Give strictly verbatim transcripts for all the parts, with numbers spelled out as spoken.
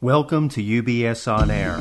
Welcome to U B S On Air.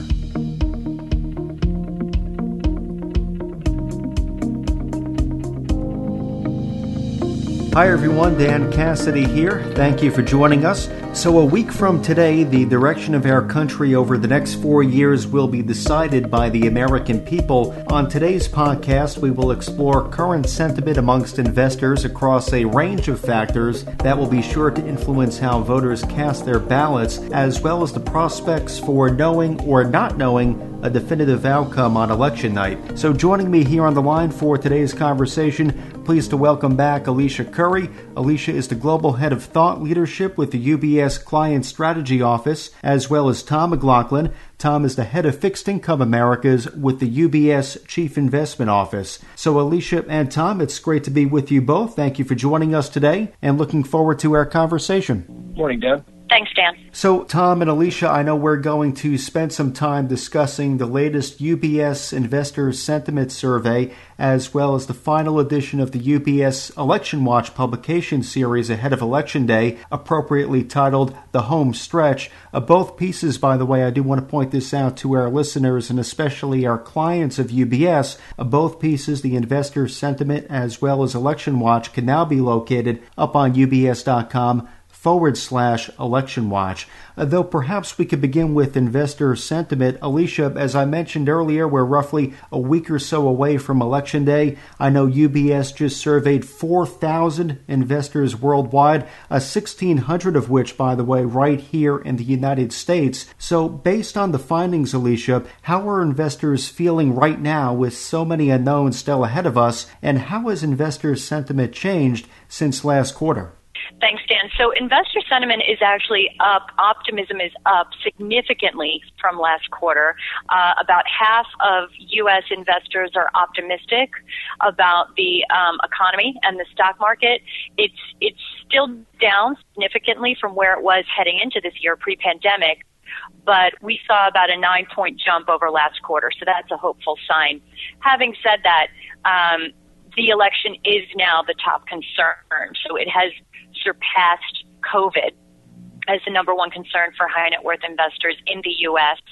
Hi everyone, Dan Cassidy here. Thank you for joining us. So a week from today, the direction of our country over the next four years will be decided by the American people. On today's podcast, we will explore current sentiment amongst investors across a range of factors that will be sure to influence how voters cast their ballots, as well as the prospects for knowing or not knowing a definitive outcome on election night. So joining me here on the line for today's conversation, pleased to welcome back Alicia Curry. Alicia is the Global Head of Thought Leadership with the U B S Client Strategy Office, as well as Tom McLaughlin. Tom is the Head of Fixed Income Americas with the U B S Chief Investment Office. So Alicia and Tom, it's great to be with you both. Thank you for joining us today and looking forward to our conversation. Morning, Dan. Thanks, Dan. So, Tom and Alicia, I know we're going to spend some time discussing the latest U B S Investor Sentiment Survey, as well as the final edition of the U B S Election Watch publication series ahead of Election Day, appropriately titled The Home Stretch. Uh, both pieces, by the way, I do want to point this out to our listeners and especially our clients of U B S. Uh, both pieces, the Investor Sentiment as well as Election Watch, can now be located up on U B S dot com forward slash election watch. Uh, though perhaps we could begin with investor sentiment. Alicia, as I mentioned earlier, we're roughly a week or so away from Election Day. I know U B S just surveyed four thousand investors worldwide, uh, sixteen hundred of which, by the way, right here in the United States. So based on the findings, Alicia, how are investors feeling right now with so many unknowns still ahead of us, and how has investor sentiment changed since last quarter? Thanks, Dan. So investor sentiment is actually up. Optimism is up significantly from last quarter. Uh, about half of U S investors are optimistic about the um, economy and the stock market. It's it's still down significantly from where it was heading into this year pre-pandemic, but we saw about a nine-point jump over last quarter, so that's a hopeful sign. Having said that, um, the election is now the top concern, so it has surpassed COVID as the number one concern for high net worth investors in the U S.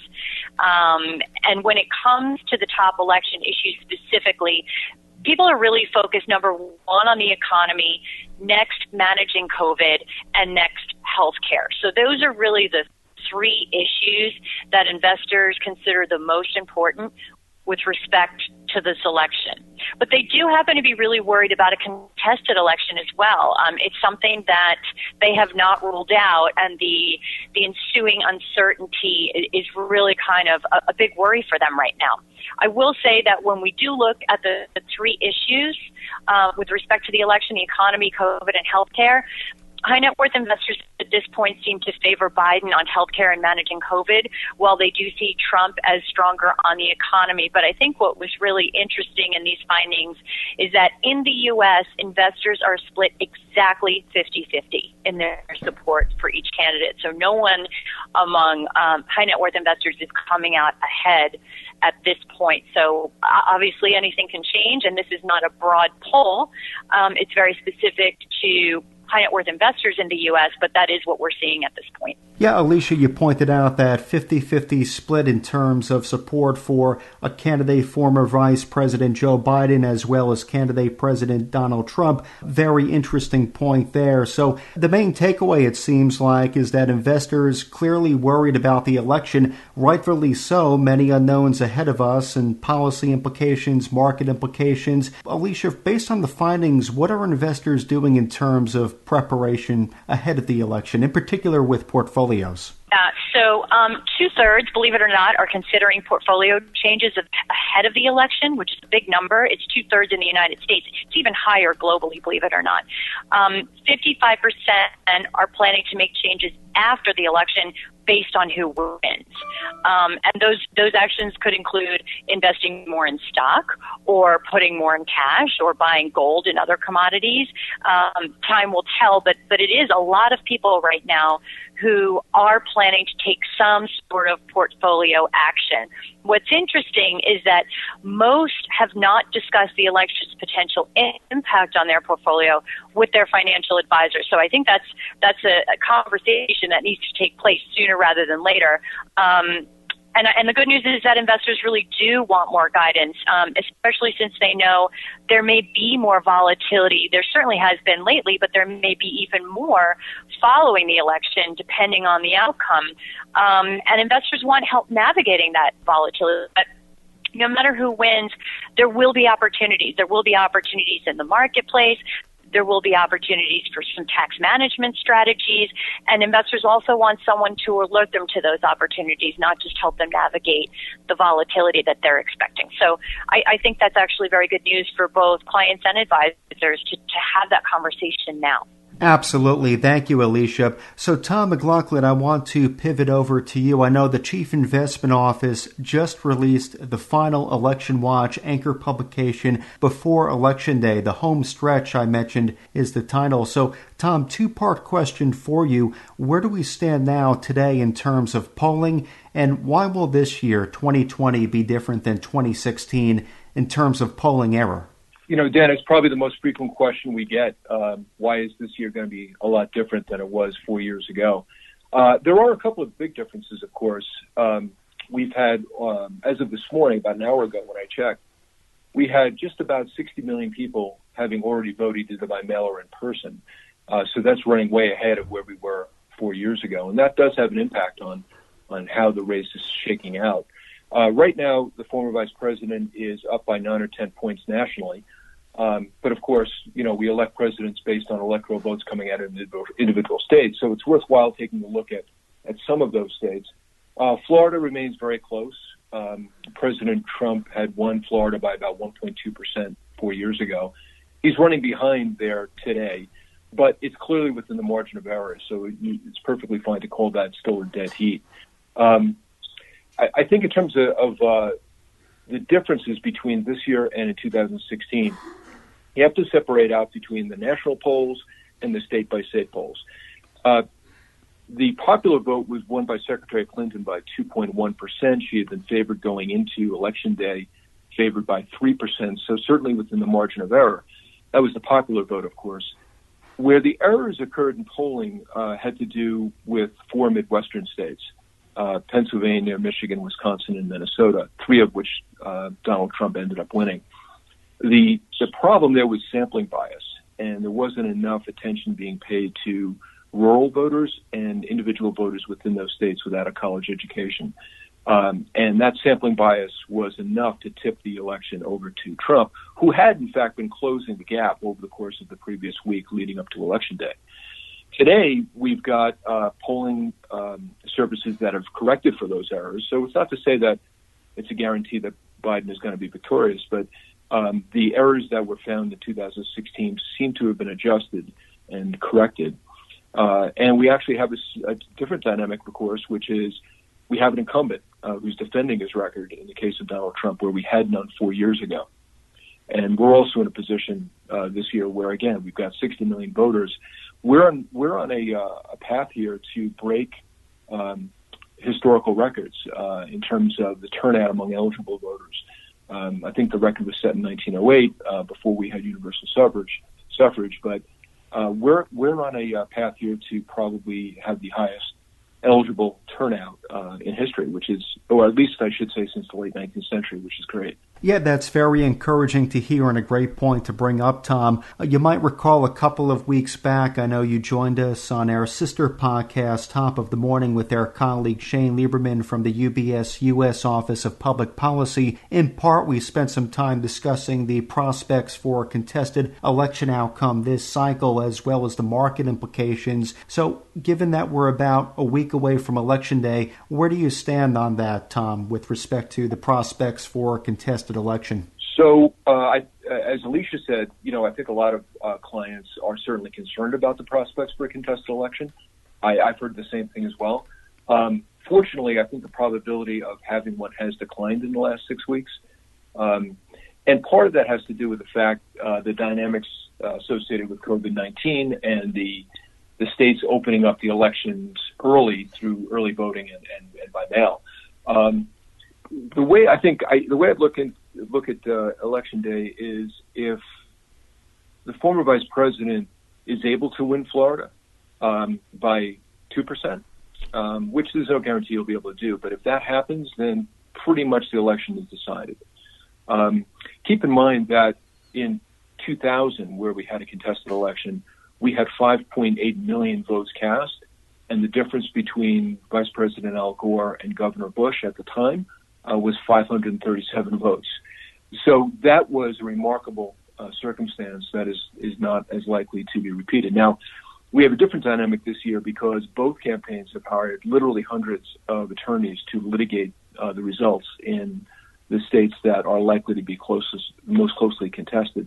Um, and when it comes to the top election issues specifically, people are really focused, number one, on the economy, next, managing COVID, and next, healthcare. So those are really the three issues that investors consider the most important with respect to this election. But they do happen to be really worried about a contested election as well. Um, it's something that they have not ruled out, and the the ensuing uncertainty is really kind of a, a big worry for them right now. I will say that when we do look at the, the three issues uh, with respect to the election, the economy, COVID, and healthcare, high net worth investors at this point seem to favor Biden on healthcare and managing COVID, while they do see Trump as stronger on the economy. But I think what was really interesting in these findings is that in the U S, investors are split exactly fifty-fifty in their support for each candidate. So no one among um, high net worth investors is coming out ahead at this point. So uh, obviously anything can change, and this is not a broad poll. Um, it's very specific to high net worth investors in the U S, but that is what we're seeing at this point. Yeah, Alicia, you pointed out that fifty-fifty split in terms of support for a candidate, former Vice President Joe Biden, as well as candidate President Donald Trump. Very interesting point there. So the main takeaway, it seems like, is that investors clearly worried about the election, rightfully so, many unknowns ahead of us and policy implications, market implications. Alicia, based on the findings, what are investors doing in terms of preparation ahead of the election, in particular with portfolios? Uh, so um, two-thirds, believe it or not, are considering portfolio changes of, ahead of the election, which is a big number. It's two-thirds in the United States. It's even higher globally, believe it or not. Um, fifty-five percent are planning to make changes after the election based on who wins. Um, and those those actions could include investing more in stock or putting more in cash or buying gold and other commodities. Um, time will tell, but, but it is a lot of people right now who are planning to take some sort of portfolio action. What's interesting is that most have not discussed the election's potential impact on their portfolio with their financial advisors. So I think that's that's a, a conversation that needs to take place sooner rather than later. Um, And, and the good news is that investors really do want more guidance, um, especially since they know there may be more volatility. There certainly has been lately, but there may be even more following the election, depending on the outcome. Um, and investors want help navigating that volatility. But no matter who wins, there will be opportunities. There will be opportunities in the marketplace. There will be opportunities for some tax management strategies, and investors also want someone to alert them to those opportunities, not just help them navigate the volatility that they're expecting. So I, I think that's actually very good news for both clients and advisors to, to have that conversation now. Absolutely. Thank you, Alicia. So, Tom McLaughlin, I want to pivot over to you. I know the Chief Investment Office just released the final Election Watch anchor publication before Election Day. The home stretch I mentioned is the title. So, Tom, two-part question for you. Where do we stand now today in terms of polling, and why will this year, twenty twenty, be different than twenty sixteen in terms of polling error? You know, Dan, it's probably the most frequent question we get. Um, why is this year going to be a lot different than it was four years ago? Uh, there are a couple of big differences, of course. Um, we've had, um, as of this morning, about an hour ago when I checked, we had just about sixty million people having already voted either by mail or in person. Uh, so that's running way ahead of where we were four years ago. And that does have an impact on, on how the race is shaking out. Uh, right now, the former vice president is up by nine or ten points nationally. Um, but of course, you know, we elect presidents based on electoral votes coming out of individual states. So it's worthwhile taking a look at, at some of those states. Uh, Florida remains very close. Um, President Trump had won Florida by about one point two percent four years ago. He's running behind there today, but it's clearly within the margin of error. So it, it's perfectly fine to call that still a dead heat. Um, I, I think in terms of, of uh, the differences between this year and in two thousand sixteen, you have to separate out between the national polls and the state-by-state polls. Uh, the popular vote was won by Secretary Clinton by two point one percent. She had been favored going into Election Day, favored by three percent, so certainly within the margin of error. That was the popular vote, of course. Where the errors occurred in polling uh, had to do with four Midwestern states, uh, Pennsylvania, Michigan, Wisconsin, and Minnesota, three of which uh, Donald Trump ended up winning. The the problem there was sampling bias, and there wasn't enough attention being paid to rural voters and individual voters within those states without a college education. Um, and that sampling bias was enough to tip the election over to Trump, who had, in fact, been closing the gap over the course of the previous week leading up to Election Day. Today, we've got uh, polling um, services that have corrected for those errors. So it's not to say that it's a guarantee that Biden is going to be victorious, but Um, the errors that were found in two thousand sixteen seem to have been adjusted and corrected. Uh, and we actually have a, a different dynamic, of course, which is we have an incumbent uh, who's defending his record in the case of Donald Trump, where we had none four years ago. And we're also in a position uh, this year where, again, we've got sixty million voters. We're on, we're on a, uh, a path here to break um, historical records uh, in terms of the turnout among eligible voters. Um, I think the record was set in nineteen oh eight uh, before we had universal suffrage. Suffrage, but uh, we're we're on a uh, path here to probably have the highest eligible turnout uh, in history, which is, or at least I should say, since the late nineteenth century, which is great. Yeah, that's very encouraging to hear and a great point to bring up, Tom. Uh, you might recall a couple of weeks back, I know you joined us on our sister podcast, Top of the Morning, with our colleague Shane Lieberman from the U B S U S Office of Public Policy. In part, we spent some time discussing the prospects for a contested election outcome this cycle, as well as the market implications. So, given that we're about a week away from Election Day, where do you stand on that, Tom, with respect to the prospects for a contested election? So, uh, I, as Alicia said, you know, I think a lot of uh, clients are certainly concerned about the prospects for a contested election. I, I've heard the same thing as well. Um, fortunately, I think the probability of having one has declined in the last six weeks. Um, and part of that has to do with the fact uh, the dynamics uh, associated with COVID nineteen and the the states opening up the elections early through early voting and, and, and by mail. Um, the way I think I, the way I look in, look at uh, election day is if the former vice president is able to win Florida um, by two percent, um, which there's no guarantee he'll be able to do. But if that happens, then pretty much the election is decided. Um, keep in mind that in two thousand, where we had a contested election, we had five point eight million votes cast, and the difference between Vice President Al Gore and Governor Bush at the time uh, was five hundred thirty-seven votes. So that was a remarkable uh, circumstance that is, is not as likely to be repeated. Now, we have a different dynamic this year because both campaigns have hired literally hundreds of attorneys to litigate uh, the results in the states that are likely to be closest, most closely contested.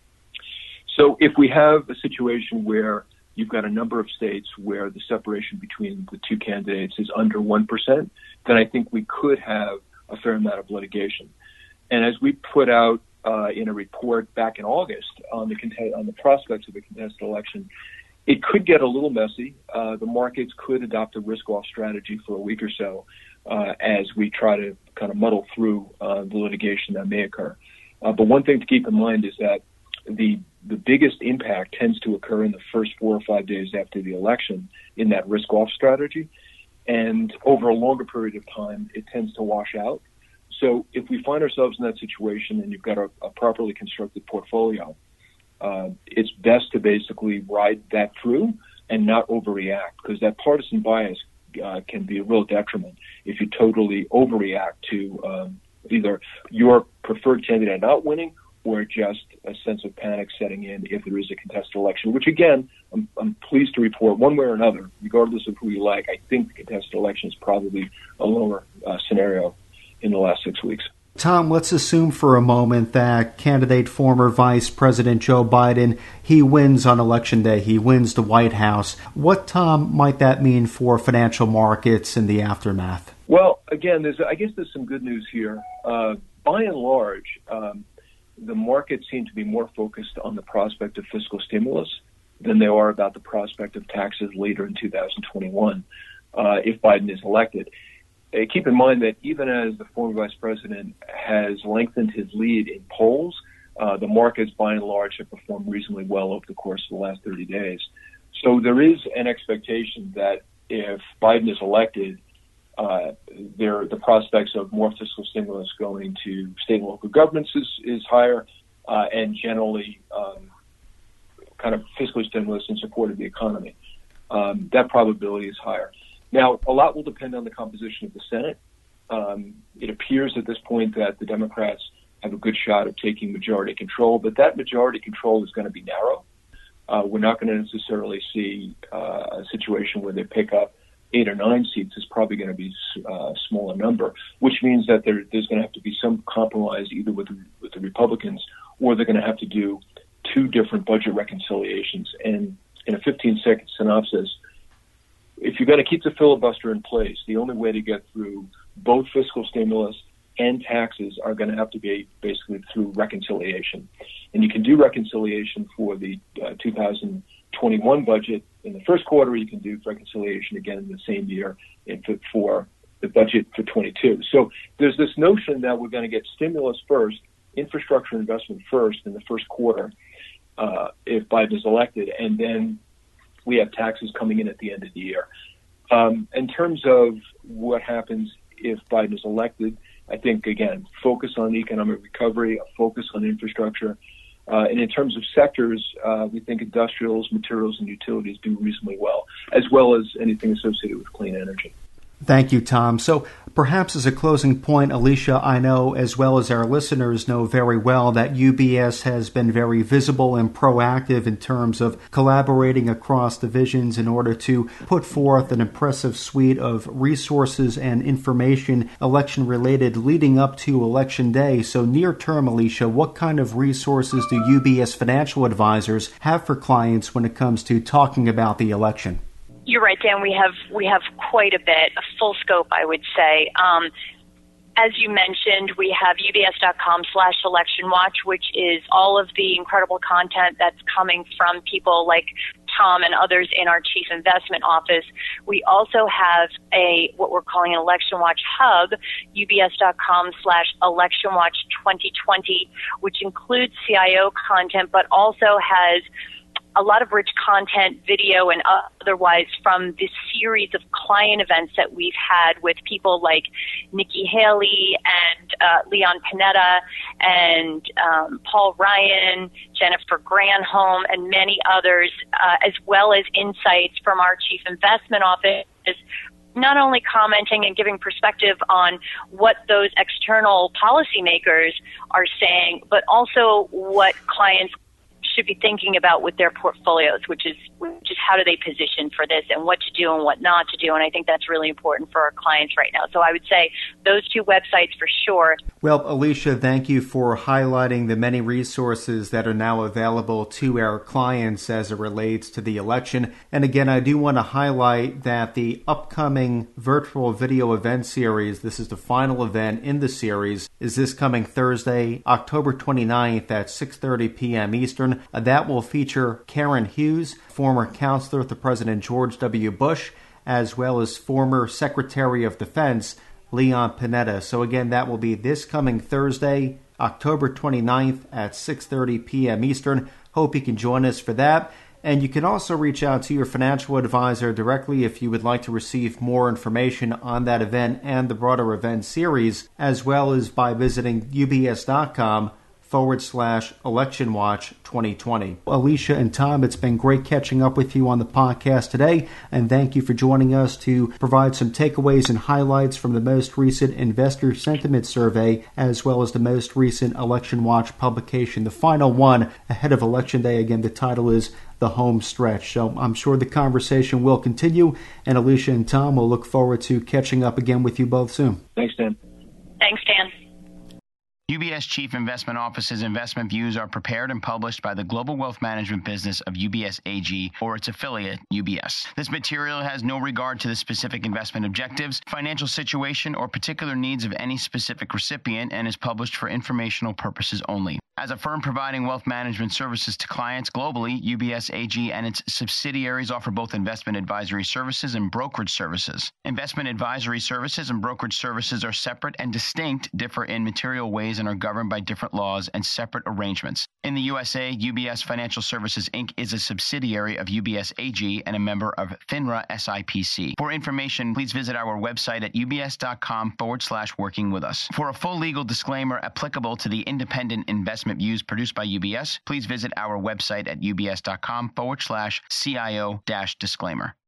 So if we have a situation where you've got a number of states where the separation between the two candidates is under one percent, then I think we could have a fair amount of litigation. And as we put out uh, in a report back in August on the cont- on the prospects of a contested election, it could get a little messy. Uh, the markets could adopt a risk-off strategy for a week or so uh, as we try to kind of muddle through uh, the litigation that may occur. Uh, but one thing to keep in mind is that the the biggest impact tends to occur in the first four or five days after the election in that risk-off strategy. And over a longer period of time, it tends to wash out. So if we find ourselves in that situation and you've got a, a properly constructed portfolio, uh, it's best to basically ride that through and not overreact, because that partisan bias uh, can be a real detriment if you totally overreact to um, either your preferred candidate not winning or just a sense of panic setting in if there is a contested election, which, again, I'm, I'm pleased to report one way or another, regardless of who you like, I think the contested election is probably a lower uh, scenario in the last six weeks. Tom, let's assume for a moment that candidate former Vice President Joe Biden, he wins on Election Day. He wins the White House. What, Tom, might that mean for financial markets in the aftermath? Well, again, there's I guess there's some good news here. Uh, by and large, um, the markets seem to be more focused on the prospect of fiscal stimulus than they are about the prospect of taxes later in two thousand twenty-one uh, if Biden is elected. Uh, keep in mind that even as the former vice president has lengthened his lead in polls, uh, the markets by and large have performed reasonably well over the course of the last thirty days. So there is an expectation that if Biden is elected, Uh, there, the prospects of more fiscal stimulus going to state and local governments is, is higher, uh, and generally um, kind of fiscal stimulus in support of the economy. Um, that probability is higher. Now, a lot will depend on the composition of the Senate. Um, it appears at this point that the Democrats have a good shot of taking majority control, but that majority control is going to be narrow. Uh, we're not going to necessarily see uh, a situation where they pick up eight or nine seats. Is probably going to be uh, a smaller number, which means that there, there's going to have to be some compromise either with the, with the Republicans, or they're going to have to do two different budget reconciliations. And in a fifteen-second synopsis, if you're going to keep the filibuster in place, the only way to get through both fiscal stimulus and taxes are going to have to be basically through reconciliation. And you can do reconciliation for the uh, two thousand twenty-one budget in the first quarter. You can do reconciliation again in the same year for the budget for twenty-two. So there's this notion that we're going to get stimulus first, infrastructure investment first in the first quarter uh, if Biden is elected, and then we have taxes coming in at the end of the year. Um, in terms of what happens if Biden is elected, I think, again, focus on economic recovery, a focus on infrastructure. Uh, and in terms of sectors, uh, we think industrials, materials, and utilities do reasonably well, as well as anything associated with clean energy. Thank you, Tom. So perhaps as a closing point, Alicia, I know as well as our listeners know very well that U B S has been very visible and proactive in terms of collaborating across divisions in order to put forth an impressive suite of resources and information election-related leading up to Election Day. So near term, Alicia, what kind of resources do U B S financial advisors have for clients when it comes to talking about the election? You're right, Dan. We have we have quite a bit, a full scope, I would say. Um, as you mentioned, we have ubs.com slash election watch, which is all of the incredible content that's coming from people like Tom and others in our chief investment office, we also have a what we're calling an Election Watch hub, ubs.com slash Election Watch 2020, which includes C I O content, but also has a lot of rich content, video and otherwise, from this series of client events that we've had with people like Nikki Haley and uh, Leon Panetta and um, Paul Ryan, Jennifer Granholm, and many others, uh, as well as insights from our chief investment office, not only commenting and giving perspective on what those external policymakers are saying, but also what clients should be thinking about with their portfolios, which is which is how do they position for this and what to do and what not to do. And I think that's really important for our clients right now. So I would say those two websites for sure. Well, Alicia, thank you for highlighting the many resources that are now available to our clients as it relates to the election. And again, I do want to highlight that the upcoming virtual video event series, this is the final event in the series, is this coming Thursday, October twenty-ninth at six thirty p.m. Eastern. Uh, that will feature Karen Hughes, former counselor to President George W. Bush, as well as former Secretary of Defense Leon Panetta. So again, that will be this coming Thursday, October twenty-ninth at six thirty p.m. Eastern. Hope you can join us for that. And you can also reach out to your financial advisor directly if you would like to receive more information on that event and the broader event series, as well as by visiting ubs.com forward slash election watch 2020. Alicia and Tom, it's been great catching up with you on the podcast today, and thank you for joining us to provide some takeaways and highlights from the most recent investor sentiment survey, as well as the most recent Election Watch publication, the final one ahead of Election Day. Again, the title is The Home Stretch. So I'm sure the conversation will continue, and Alicia and Tom will look forward to catching up again with you both soon. Thanks, Dan. Thanks, Dan. U B S Chief Investment Office's investment views are prepared and published by the global wealth management business of U B S A G or its affiliate, U B S. This material has no regard to the specific investment objectives, financial situation, or particular needs of any specific recipient and is published for informational purposes only. As a firm providing wealth management services to clients globally, U B S A G and its subsidiaries offer both investment advisory services and brokerage services. Investment advisory services and brokerage services are separate and distinct, differ in material ways, and are governed by different laws and separate arrangements. In the U S A, U B S Financial Services, Incorporated is a subsidiary of U B S A G and a member of FINRA S I P C. For information, please visit our website at ubs.com forward slash working with us. For a full legal disclaimer applicable to the independent investment views produced by U B S, please visit our website at ubs.com forward slash CIO dash disclaimer.